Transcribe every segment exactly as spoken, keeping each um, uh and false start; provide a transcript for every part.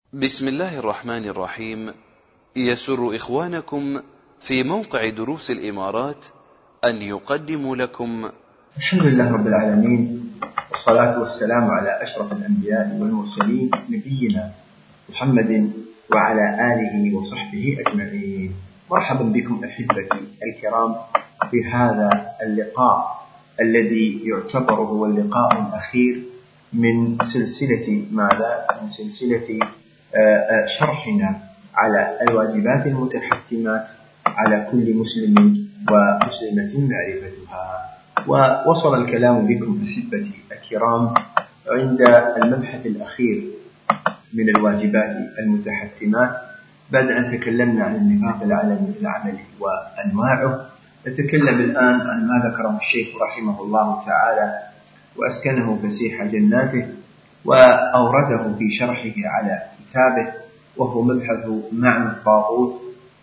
بسم الله الرحمن الرحيم. يسر إخوانكم في موقع دروس الإمارات أن يقدموا لكم الحمد لله رب العالمين، والصلاة والسلام على أشرف الأنبياء والمرسلين نبينا محمد وعلى آله وصحبه أجمعين. مرحبا بكم أحبتي الكرام في هذا اللقاء الذي يعتبر هو اللقاء الأخير من سلسلة ماذا؟ من سلسلة شرحنا على الواجبات المتحتمات على كل مسلم ومسلمة معرفتها. ووصل الكلام بكم أحبتي الكرام عند المبحث الأخير من الواجبات المتحتمات. بعد أن تكلمنا عن النفاق العملي وأنواعه، نتكلم الآن عن ما ذكره الشيخ رحمه الله تعالى وأسكنه فسيح جناته وأورده في شرحه على كتابه، وهو مبحث معنى الطاغوت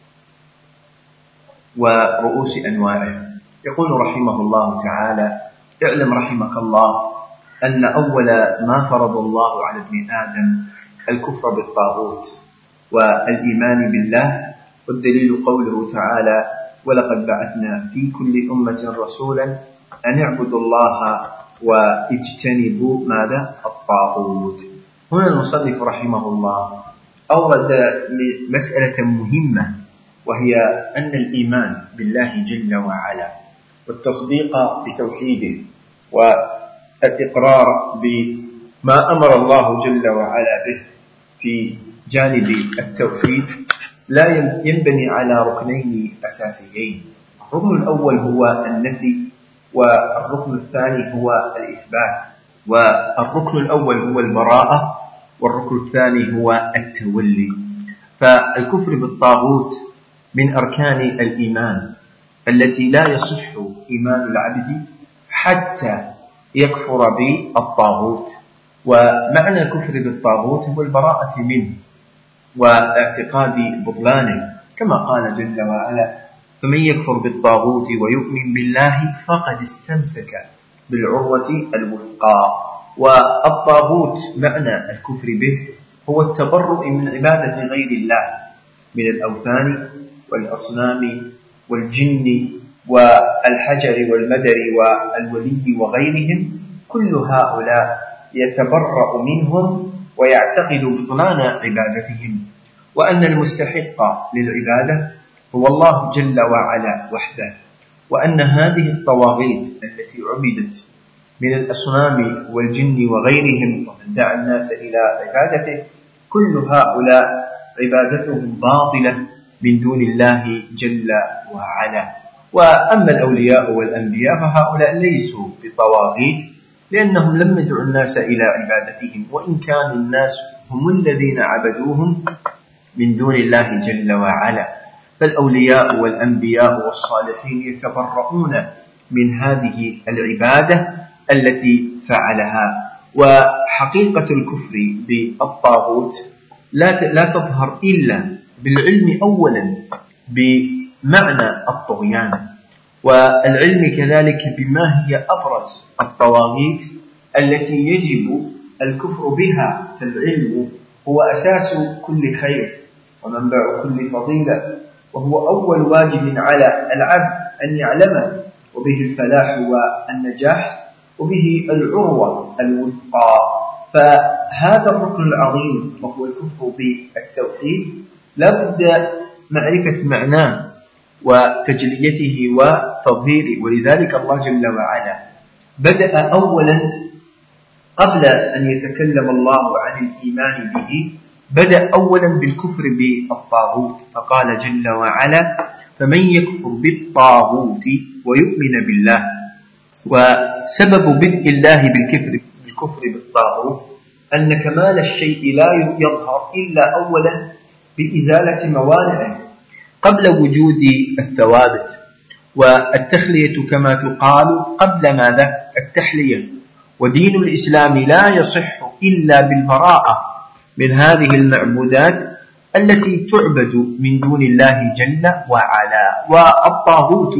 ورؤوس أنواعه. يقول رحمه الله تعالى: اعلم رحمك الله أن أول ما فرض الله على ابن آدم الكفر بالطاغوت والإيمان بالله، والدليل قوله تعالى: ولقد بعثنا في كل أمة رسولا أن اعبدوا الله واجتنبوا ماذا؟ الطاغوت. هنا المصنف رحمه الله أورد مسألة مهمة، وهي أن الإيمان بالله جل وعلا والتصديق بتوحيده والإقرار بما أمر الله جل وعلا به في جانب التوحيد لا ينبني على ركنين أساسيين. الركن الأول هو النفي، والركن الثاني هو الإثبات. والركن الأول هو البراءة، والركن الثاني هو التولي. فالكفر بالطاغوت من أركان الإيمان التي لا يصح إيمان العبد حتى يكفر بالطاغوت. ومعنى الكفر بالطاغوت هو البراءة منه واعتقاد بطلانه، كما قال جل وعلا: فمن يكفر بالطاغوت ويؤمن بالله فقد استمسك بالعروة الوثقى. والطاغوت معنى الكفر به هو التبرؤ من عبادة غير الله من الأوثان والأصنام والجن والحجر والمدر والولي وغيرهم. كل هؤلاء يتبرأ منهم ويعتقد بطلان عبادتهم، وأن المستحق للعبادة هو الله جل وعلا وحده، وأن هذه الطواغيت التي عبدت من الأصنام والجن وغيرهم ومن دعا الناس إلى عبادته، كل هؤلاء عبادتهم باطلة من دون الله جل وعلا. وأما الأولياء والأنبياء فهؤلاء ليسوا بطواغيت، لأنهم لم يدعوا الناس إلى عبادتهم، وإن كان الناس هم الذين عبدوهم من دون الله جل وعلا. فالأولياء والأنبياء والصالحين يتبرؤون من هذه العبادة التي فعلها. وحقيقة الكفر بالطاغوت لا تظهر إلا بالعلم أولا بمعنى الطغيان، والعلم كذلك بما هي أبرز الطواغيت التي يجب الكفر بها. فالعلم هو أساس كل خير ومنبع كل فضيلة، وهو أول واجب على العبد أن يعلمه، وبه الفلاح والنجاح، وبه العروة الوثقى. فهذا الركن العظيم وهو الكفر بالتوحيد لا بد معرفة معناه وتجليته وتظهيره. ولذلك الله جل وعلا بدأ أولا قبل أن يتكلم الله عن الإيمان به، بدأ أولا بالكفر بالطاغوت، فقال جل وعلا: فمن يكفر بالطاغوت ويؤمن بالله. وسبب بدء الله بالكفر بالكفر بالطاغوت أن كمال الشيء لا يظهر إلا أولا بإزالة موانعه قبل وجود الثوابت، والتخلية كما تقال قبل ماذا؟ التحلية. ودين الإسلام لا يصح إلا بالبراءة من هذه المعبودات التي تعبد من دون الله جل وعلا. والطاغوت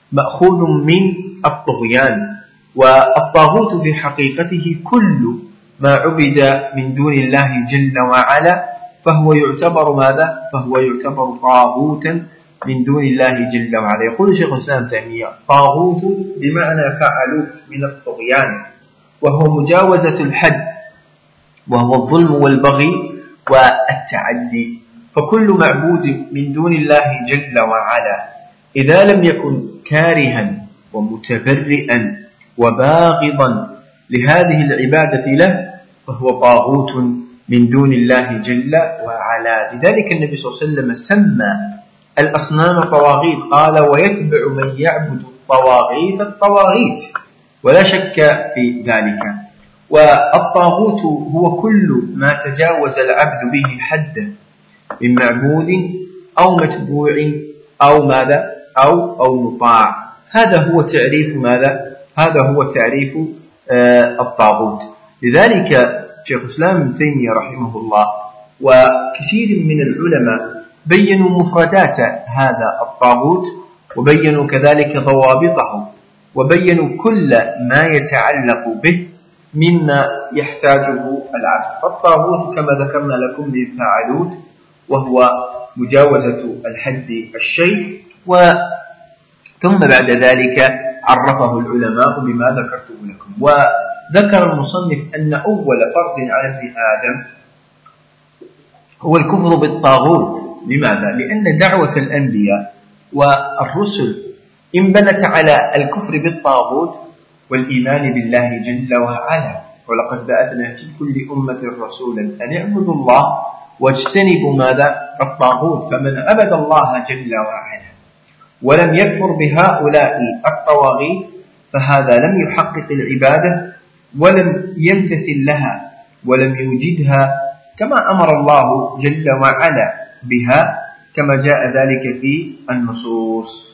مأخوذ من الطغيان، والطاغوت في حقيقته كل ما عبد من دون الله جل وعلا فهو يعتبر ماذا؟ فهو يعتبر طاغوتا من دون الله جل وعلا. يقول شيخ الإسلام تيمية: طاغوت بمعنى فعلوت من الطغيان، وهو مجاوزة الحد، وهو الظلم والبغي والتعدي. فكل معبود من دون الله جل وعلا إذا لم يكن كارها ومتبرئا وباغضا لهذه العبادة له فهو طاغوت من دون الله جل وعلا. لذلك النبي صلى الله عليه وسلم سمى الأصنام طواغيت، قال: ويتبع من يعبد الطواغيت الطواغيت، ولا شك في ذلك. والطاغوت هو كل ما تجاوز العبد به حده من معبود أو متبوع أو ماذا أو أو مطاع. هذا هو تعريف ماذا هذا هو تعريف آه الطاغوت. لذلك شيخ الإسلام ابن تيمية رحمه الله وكثير من العلماء بينوا مفردات هذا الطاغوت، وبينوا كذلك ضوابطه، وبينوا كل ما يتعلق به مما يحتاجه العبد. فالطاغوت كما ذكرنا لكم من فاعلوت، وهو مجاوزة الحد الشيء، ثم بعد ذلك عرفه العلماء بما ذكرته لكم. وذكر المصنف أن أول فرض على ابن آدم هو الكفر بالطاغوت. لماذا؟ لأن دعوة الأنبياء والرسل انبنت على الكفر بالطاغوت والإيمان بالله جل وعلا. ولقد بعثنا في كل أمة رسولا أن اعبدوا الله واجتنبوا ماذا؟ الطاغوت. فمن عبد الله جل وعلا ولم يكفر بهؤلاء الطواغيت فهذا لم يحقق العبادة ولم يمتثل لها ولم يوجدها كما أمر الله جل وعلا بها، كما جاء ذلك في النصوص.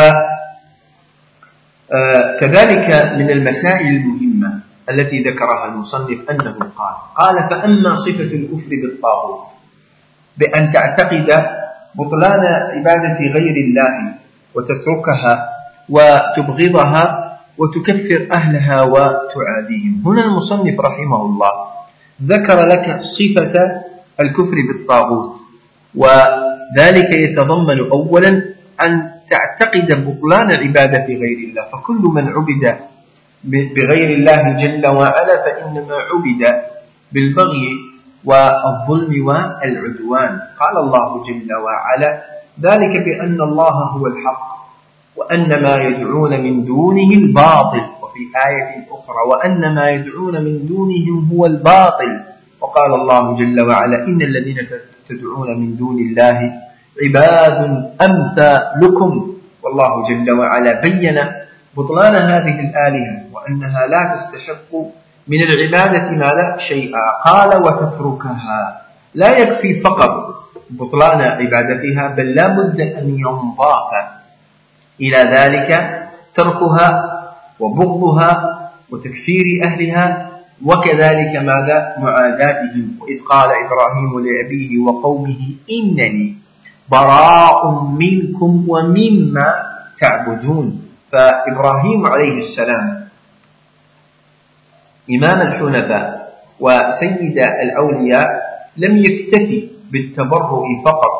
وكذلك من المسائل المهمة التي ذكرها المصنف أنه قال قال فأما صفة الكفر بالطاغوت بأن تعتقد بطلان عبادة غير الله وتتركها وتبغضها وتكفر أهلها وتعاديهم. هنا المصنف رحمه الله ذكر لك صفة الكفر بالطاغوت، وذلك يتضمن أولا أن تعتقد بطلان عبادة غير الله. فكل من عبد بغير الله جل وعلا فإنما عبد بالبغي والظلم والعدوان. قال الله جل وعلا: ذلك بأن الله هو الحق وأن ما يدعون من دونه الباطل. وفي آية أخرى: وأن ما يدعون من دونهم هو الباطل. وقال الله جل وعلا: إن الذين تدعون من دون الله عباد أمثالكم. والله جل وعلا بين بطلان هذه الآلهة وأنها لا تستحق من العبادة ماذا؟ شيئا. قال: وتتركها. لا يكفي فقط بطلان عبادتها، بل لا بد أن ينضاف إلى ذلك تركها وبغضها وتكفير أهلها، وكذلك ماذا؟ معاداتهم. وإذ قال إبراهيم لأبيه وقومه إنني براء منكم ومما تعبدون. فإبراهيم عليه السلام إمام الحنفاء وسيد الأولياء لم يكتفي بالتبرؤ فقط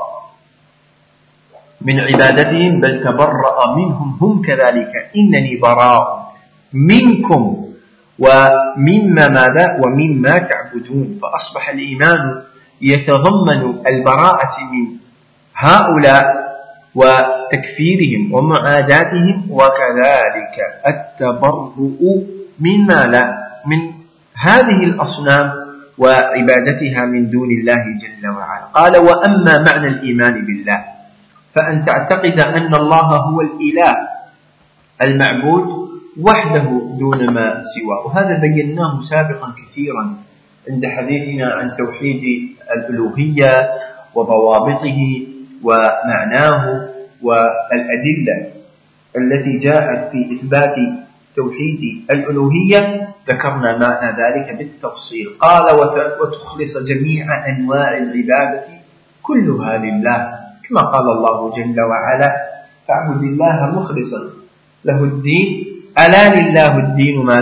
من عبادتهم، بل تبرأ منهم هم كذلك: إنني براء منكم ومما ماذا؟ ومما تعبدون. فأصبح الإيمان يتضمن البراءة من هؤلاء وتكفيرهم ومعاداتهم، وكذلك التبرؤ من ماذا؟ من هذه الأصنام وعبادتها من دون الله جل وعلا. قال: وأما معنى الإيمان بالله فأن تعتقد أن الله هو الإله المعبود وحده دون ما سواه. وهذا بيناه سابقا كثيرا عند حديثنا عن توحيد الألوهية وضوابطه ومعناه والأدلة التي جاءت في إثبات توحيد الألوهية. ذكرنا معنى ذلك بالتفصيل. قال: وتخلص جميع أنواع العبادة كلها لله، كما قال الله جل وعلا: فاعبد الله مخلصا له الدين ألا لله الدين ماذا؟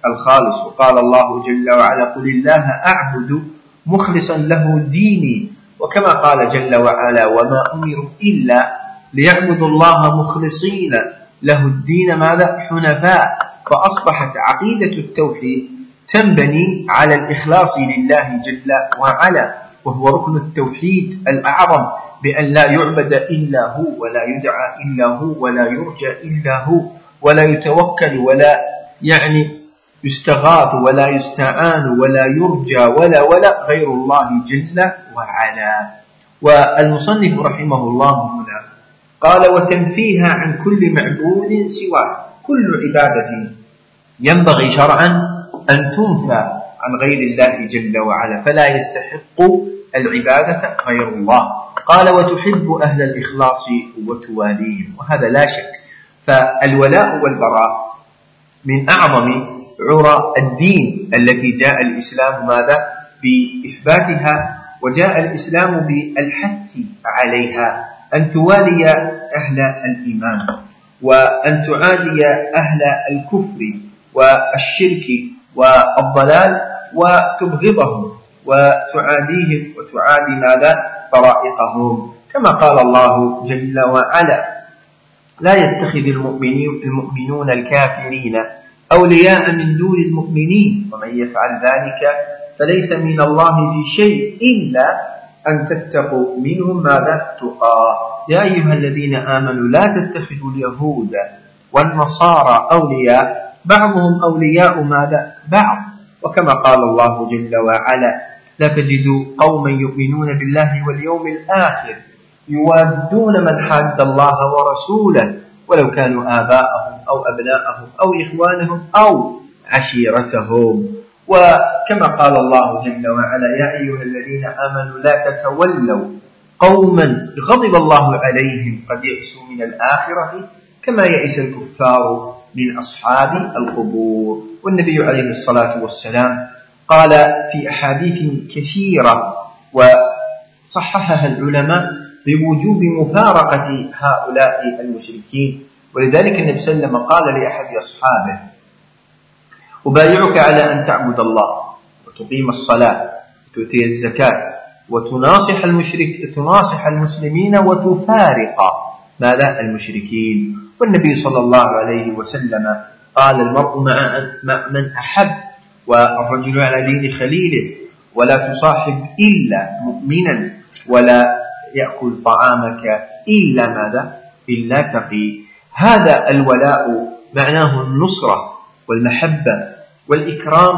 الخالص. وقال الله جل وعلا قل الله أعبد مخلصا له ديني، وكما قال جل وعلا وما أمروا إلا ليعبدوا الله مخلصين له الدين ماذا حنفاء. فأصبحت عقيدة التوحيد تنبني على الإخلاص لله جل وعلا، وهو ركن التوحيد الأعظم، بأن لا يعبد إلا هو ولا يدعى إلا هو ولا يرجى إلا هو ولا يتوكل ولا يعني يستغاث ولا يستعان ولا يرجى ولا ولا غير الله جل وعلا. والمصنف رحمه الله هنا قال وتنفيها عن كل معبود سواه. كل عبادة ينبغي شرعا أن تنفى عن غير الله جل وعلا، فلا يستحق العبادة غير الله. قال وتحب أهل الإخلاص وتواليهم، وهذا لا شك. فالولاء والبراء من أعظم عرى الدين التي جاء الإسلام ماذا بإثباتها، وجاء الإسلام بالحث عليها، أن توالي أهل الإيمان وأن تعادي أهل الكفر والشرك والضلال وتبغضهم وتعاديهم وتعادي ماذا طرائقهم، كما قال الله جل وعلا لا يتخذ المؤمنون الكافرين أولياء من دون المؤمنين ومن يفعل ذلك فليس من الله في شيء إلا أن تتقوا منهم ماذا تقى. يا أيها الذين آمنوا لا تتخذوا اليهود والنصارى أولياء بعضهم أولياء ماذا بعض، وكما قال الله جل وعلا لا تجد قوما يؤمنون بالله واليوم الآخر يوادون من حاد الله ورسوله ولو كانوا آباءهم أو أبناءهم أو إخوانهم أو عشيرتهم. وكما قال الله جل وعلا يا أيها الذين آمنوا لا تتولوا قوما غضب الله عليهم قد يئسوا من الآخرة كما يئس الكفار من أصحاب القبور. والنبي عليه الصلاة والسلام قال في أحاديث كثيرة وصححها العلماء بوجوب مفارقة هؤلاء المشركين، ولذلك النبي صلى الله عليه وسلم قال لأحد أصحابه أبايعك على أن تعبد الله وتقيم الصلاة وتؤتي الزكاة وتناصح المشرك تناصح المسلمين وتفارق ماذا المشركين. والنبي صلى الله عليه وسلم قال المرء مع من أحب والرجل على دين خليله ولا تصاحب إلا مؤمنا ولا يأكل طعامك إلا ماذا إلا تقي. هذا الولاء معناه النصرة والمحبة والإكرام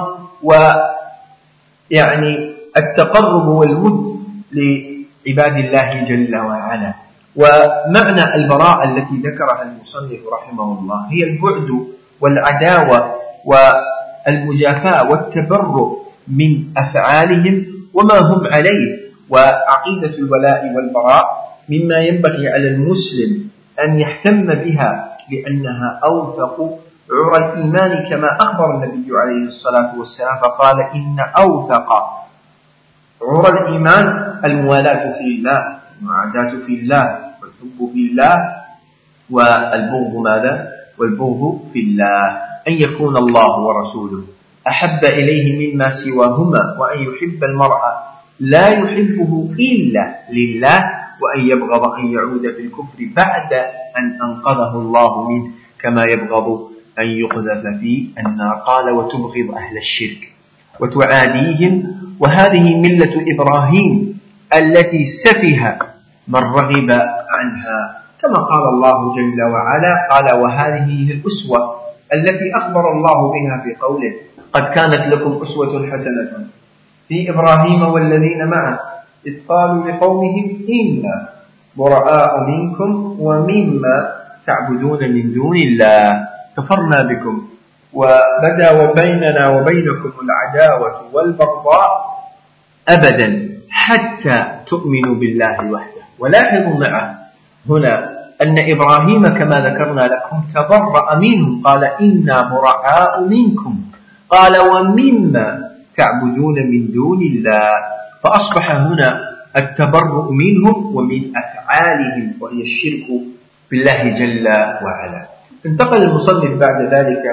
ويعني التقرب والود لعباد الله جل وعلا. ومعنى البراءة التي ذكرها المصنف رحمه الله هي البعد والعداوة والمجافاة والتبرؤ من أفعالهم وما هم عليه. وعقيدة الولاء والبراء مما ينبغي على المسلم أن يهتم بها لأنها أوثق عرى الإيمان، كما أخبر النبي عليه الصلاة والسلام فقال إن أوثق عرى الإيمان الموالاة في الله والمعاداة في الله والحب في الله والبغض ماذا والبغض في الله. أن يكون الله ورسوله أحب إليه مما سواهما، وأن يحب المرء لا يحبه إلا لله، وأن يبغض أن يعود في الكفر بعد أن أنقذه الله منه كما يبغض أن يقذف في النار. قال وتبغض أهل الشرك وتعاديهم، وهذه ملة إبراهيم التي سفه من رغب عنها، كما قال الله جل وعلا قال وهذه هي الأسوة التي أخبر الله بها في قوله قد كانت لكم أسوة حسنة في إبراهيم والذين معه إذ قالوا لقومهم إنا براء منكم ومما تعبدون من دون الله كفرنا بكم وبدا بيننا وبينكم العداوة والبغضاء أبدا حتى تؤمنوا بالله وحده. ولاحظوا معه هنا أن إبراهيم كما ذكرنا لكم تبرأ منهم قال إنا براء منكم، قال ومما تعبدون من دون الله، فأصبح هنا التبرؤ منهم ومن أفعالهم وهي الشرك بالله جل وعلا. انتقل المصنف بعد ذلك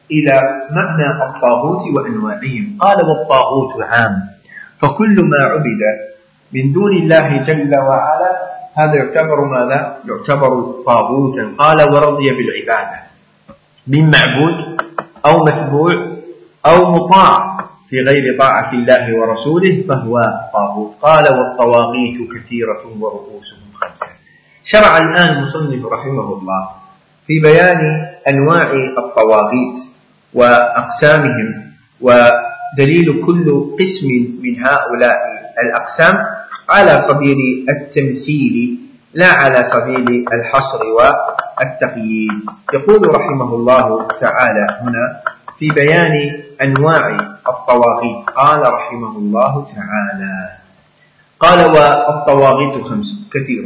إلى معنى الطاغوت وأنواعهم. قال والطاغوت عام، فكل ما عبد من دون الله جل وعلا هذا يعتبر ماذا؟ يعتبر طاغوتا. قال ورضي بالعبادة من معبود أو متبوع أو مطاع في غير طاعة الله ورسوله فهو طاغوت. قال والطواغيت كثيرة ورؤوسهم خمسة. شرع الآن المصنف رحمه الله في بيان أنواع الطواغيت وأقسامهم ودليل كل قسم من هؤلاء الأقسام على سبيل التمثيل لا على سبيل الحصر والتقييد. يقول رحمه الله تعالى هنا في بيان أنواع الطواغيت قال رحمه الله تعالى قال والطواغيت خمسة كثيرة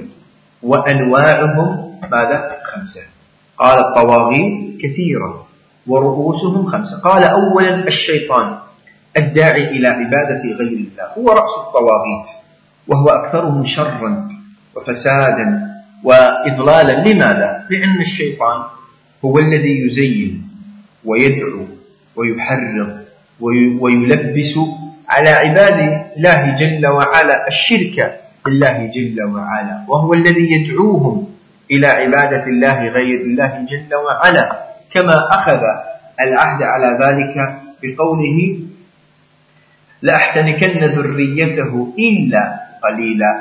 وأنواعهم ماذا؟ خمسة. قال الطواغيت كثيرة ورؤوسهم خمسة. قال أولا الشيطان الداعي إلى عبادة غير الله هو رأس الطواغيت وهو أكثرهم شرا وفسادا وإضلالا. لماذا؟ لأن الشيطان هو الذي يزين ويدعو ويحرض ويلبس على عباد الله جل وعلا الشرك بالله جل وعلا، وهو الذي يدعوهم إلى عبادة الله غير الله جل وعلا، كما أخذ العهد على ذلك بقوله لأحتنكن ذريته إلا قليلا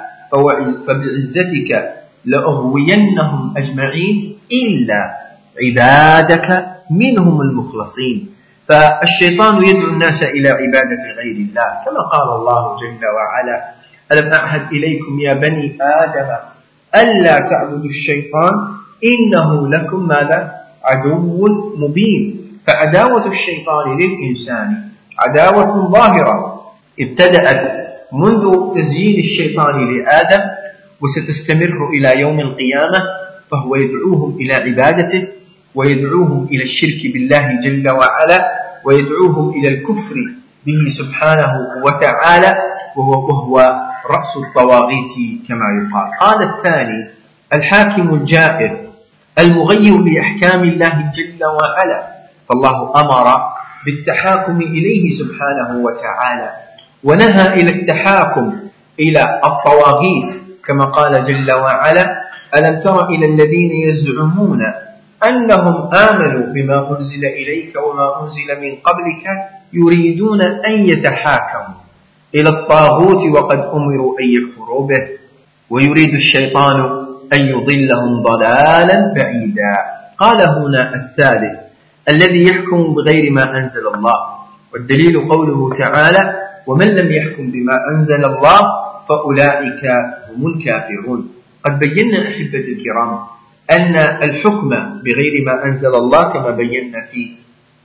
فبعزتك لأغوينهم أجمعين إلا عبادك منهم المخلصين. فالشيطان يدعو الناس إلى عبادة غير الله كما قال الله جل وعلا ألم أعهد إليكم يا بني آدم ألا تعبدوا الشيطان إنه لكم ماذا؟ عدو مبين. فعداوة الشيطان للإنسان عداوة ظاهرة ابتدأت منذ تزيين الشيطان لآدم وستستمر إلى يوم القيامة، فهو يدعوهم إلى عبادته ويدعوهم إلى الشرك بالله جل وعلا ويدعوهم إلى الكفر به سبحانه وتعالى، وهو, وهو رأس الطواغيت كما يقال. قال الثاني الحاكم الجائر المغير لأحكام الله جل وعلا، فالله أمر بالتحاكم إليه سبحانه وتعالى ونهى إلى التحاكم إلى الطواغيت كما قال جل وعلا ألم تر إلى الذين يزعمون أنهم آمنوا بما أنزل إليك وما أنزل من قبلك يريدون أن يتحاكموا إلى الطاغوت وقد أمروا أن يكفروا به ويريد الشيطان أن يضلهم ضلالا بعيدا. قال هنا الثالث الذي يحكم بغير ما أنزل الله، والدليل قوله تعالى ومن لم يحكم بما أنزل الله فأولئك هم الكافرون. قد بينا أحبة الكرام أن الحكم بغير ما أنزل الله كما بينا في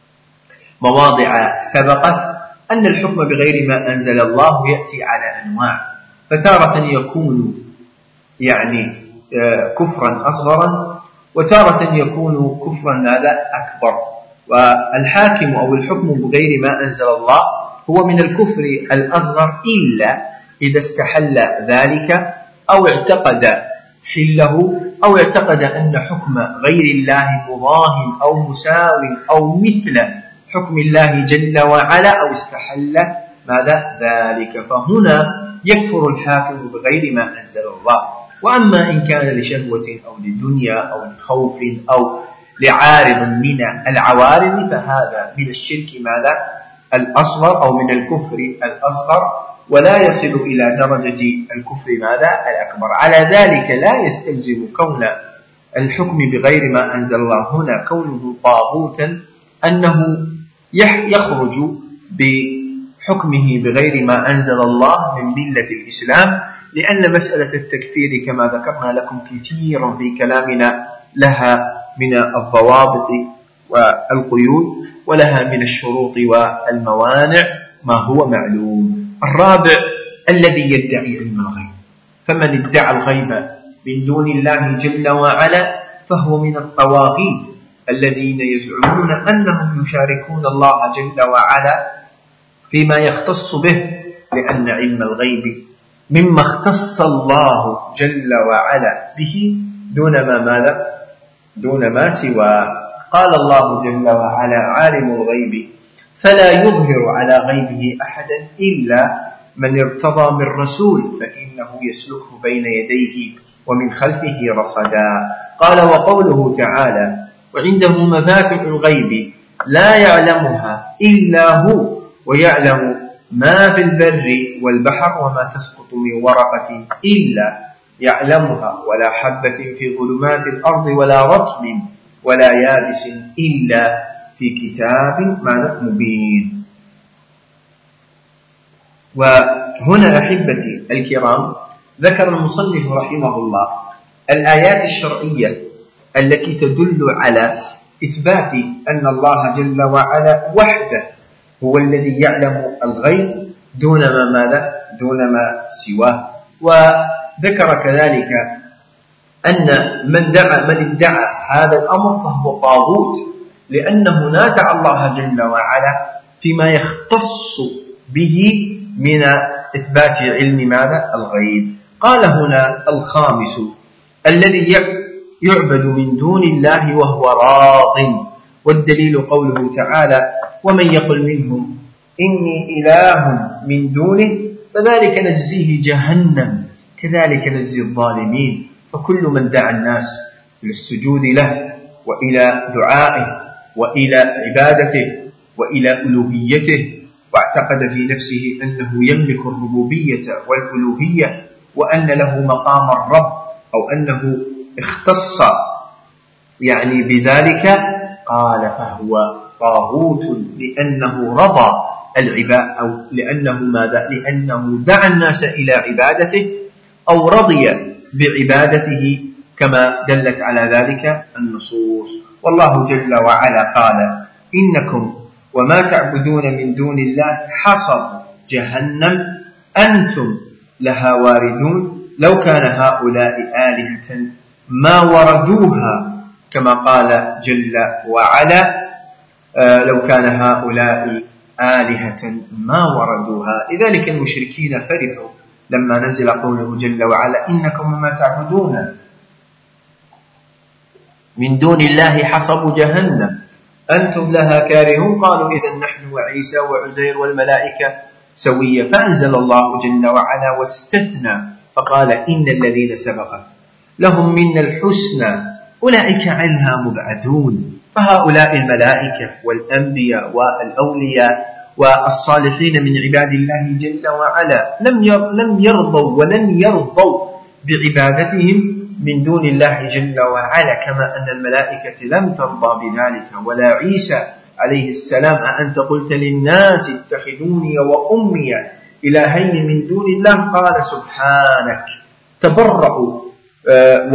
مواضع سبقت أن الحكم بغير ما أنزل الله يأتي على أنواع، فتارة يكون يعني كفرا أصغرا وتارة يكون كفرا ماذا أكبر. والحاكم أو الحكم بغير ما أنزل الله هو من الكفر الأصغر إلا إذا استحل ذلك أو اعتقد حله أو اعتقد أن حكم غير الله مضاهن أو مساو أو مثل حكم الله جل وعلا أو استحل ماذا ذلك، فهنا يكفر الحاكم بغير ما أنزل الله. وأما إن كان لشهوة أو لدنيا أو لخوف أو لعارض من العوارض فهذا من الشرك ماذا الأصغر أو من الكفر الأصغر ولا يصل إلى درجة الكفر ماذا الأكبر. على ذلك لا يستلزم كون الحكم بغير ما أنزل الله هنا كونه طاغوتا أنه يخرج بحكمه بغير ما أنزل الله من ملة الإسلام، لأن مسألة التكفير كما ذكرنا لكم كثيرا في كلامنا لها من الضوابط والقيود ولها من الشروط والموانع ما هو معلوم. الرابع الذي يدعي علم الغيب، فمن ادعى الغيب من دون الله جل وعلا فهو من الطواغيت الذين يزعمون أنهم يشاركون الله جل وعلا فيما يختص به، لأن علم الغيب مما اختص الله جل وعلا به دون ما ماذا دون ما سوى. قال الله جل وعلا: عالم الغيب فلا يظهر على غيبه أحدا إلا من ارتضى من رسول فإنه يسلكه بين يديه ومن خلفه رصدا. قال: وقوله تعالى: وعنده مفاتح الغيب لا يعلمها إلا هو ويعلم ما في البر والبحر وما تسقط من ورقة إلا يعلمها ولا حبة في ظلمات الأرض ولا رطب ولا يابس إلا في كتاب مبين. وهنا أحبتي الكرام ذكر المصنف رحمه الله الآيات الشرعية التي تدل على إثبات أن الله جل وعلا وحده هو الذي يعلم الغيب دون ما ماذا دون ما سواه. وذكر كذلك أن من دعا من ادعى هذا الأمر فهو طاغوت، لأنه نازع الله جل وعلا فيما يختص به من إثبات علم ماذا الغيب. قال هنا: الخامس الذي يعبد من دون الله وهو راض. والدليل قوله تعالى: ومن يقل منهم إني إله من دونه فذلك نجزيه جهنم كذلك نجزي الظالمين. فكل من دعا الناس إلى السجود له وإلى دعائه وإلى عبادته وإلى ألوهيته واعتقد في نفسه أنه يملك الربوبية والألوهية وأن له مقام الرب أو أنه اختص يعني بذلك، قال فهو طاغوت، لأنه رضى العباد أو لأنه ماذا لأنه دعا الناس إلى عبادته أو رضي بعبادته كما دلت على ذلك النصوص. والله جل وعلا قال: إنكم وما تعبدون من دون الله حصب جهنم أنتم لها واردون لو كان هؤلاء آلهة ما وردوها، كما قال جل وعلا: آه لو كان هؤلاء آلهة ما وردوها. لذلك المشركين فرحوا لما نزل قوله جل وعلا: إنكم وما تعبدون من دون الله حصب جهنم أنتم لها كارهون. قالوا: إذن نحن وعيسى وعزير والملائكة سوية. فأنزل الله جل وعلا واستثنى فقال: إن الذين سبقت لهم من الحسنى أولئك عنها مبعدون. فهؤلاء الملائكة والأنبياء والأولياء والصالحين من عباد الله جل وعلا لم يرضوا ولن يرضوا بعبادتهم من دون الله جل وعلا، كما أن الملائكة لم ترضى بذلك ولا عيسى عليه السلام: أأنت قلت للناس اتخذوني وأمي إلهين من دون الله؟ قال: سبحانك. تبرأوا آه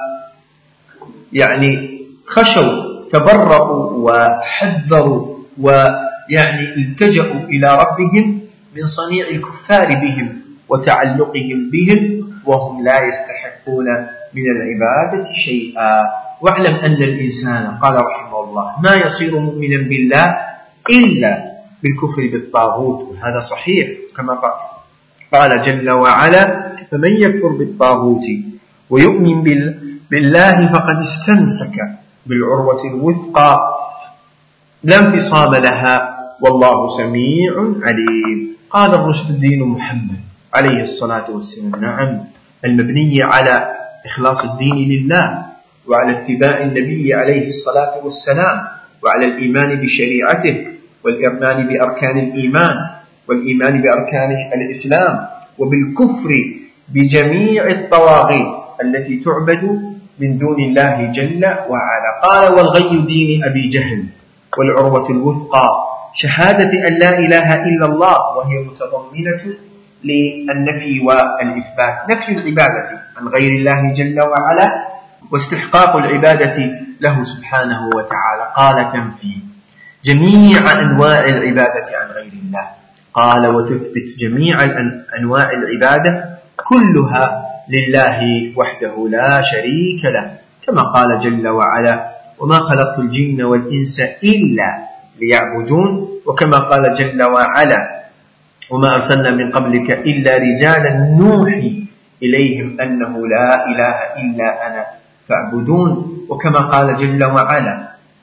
ويعني خشوا تبرأوا وحذروا ويعني التجأوا إلى ربهم من صنيع الكفار بهم وتعلقهم بهم وهم لا يستحقون من العبادة شيئا. واعلم أن الإنسان قال رحمه الله ما يصير مؤمنا بالله إلا بالكفر بالطاغوت، وهذا صحيح كما قال قال جل وعلا: فمن يكفر بالطاغوت ويؤمن بالله فقد استمسك بالعروة الوثقى لا انفصام لها والله سميع عليم. قال الرشد الدين محمد عليه الصلاة والسلام: نعم، المبني على إخلاص الدين لله وعلى اتباع النبي عليه الصلاة والسلام وعلى الإيمان بشريعته والإيمان بأركان الإيمان والإيمان بأركان الإسلام وبالكفر بجميع الطواغيت التي تعبد من دون الله جل وعلا. قال: والغي دين أبي جهل والعروة الوثقى شهادة أن لا إله إلا الله، وهي متضمنة للنفي والإثبات، نفي العبادة عن غير الله جل وعلا واستحقاق العبادة له سبحانه وتعالى. قال: تنفي جميع أنواع العبادة عن غير الله. قال: وتثبت جميع أنواع العبادة كلها لله وحده لا شريك له، كما قال جل وعلا: وما خلقت الجن والإنس إلا ليعبدون، وكما قال جل وعلا: وما أرسلنا من قبلك إلا رجالا نوحي إليهم أنه لا إله إلا أنا فاعبدون، وكما قال جل وعلا: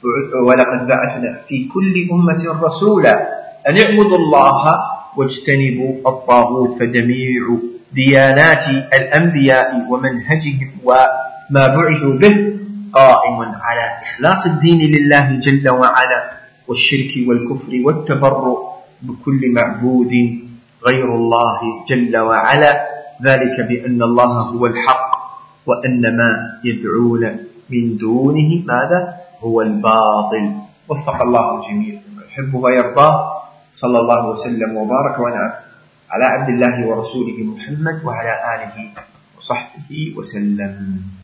ولقد بعثنا في كل أمة رسولا أن اعبدوا الله واجتنبوا الطاغوت. فجميع ديانات الأنبياء ومنهجهم وما بعثوا به قائم على إخلاص الدين لله جل وعلا، والشرك والكفر والتبرؤ بكل معبود غير الله جل وعلا، ذلك بأن الله هو الحق وأن ما يدعون من دونه ماذا؟ هو الباطل. وفق الله الجميع ويحبه ويرضاه. صلى الله وسلم وبارك ونعم على عبد الله ورسوله محمد وعلى آله وصحبه وسلم.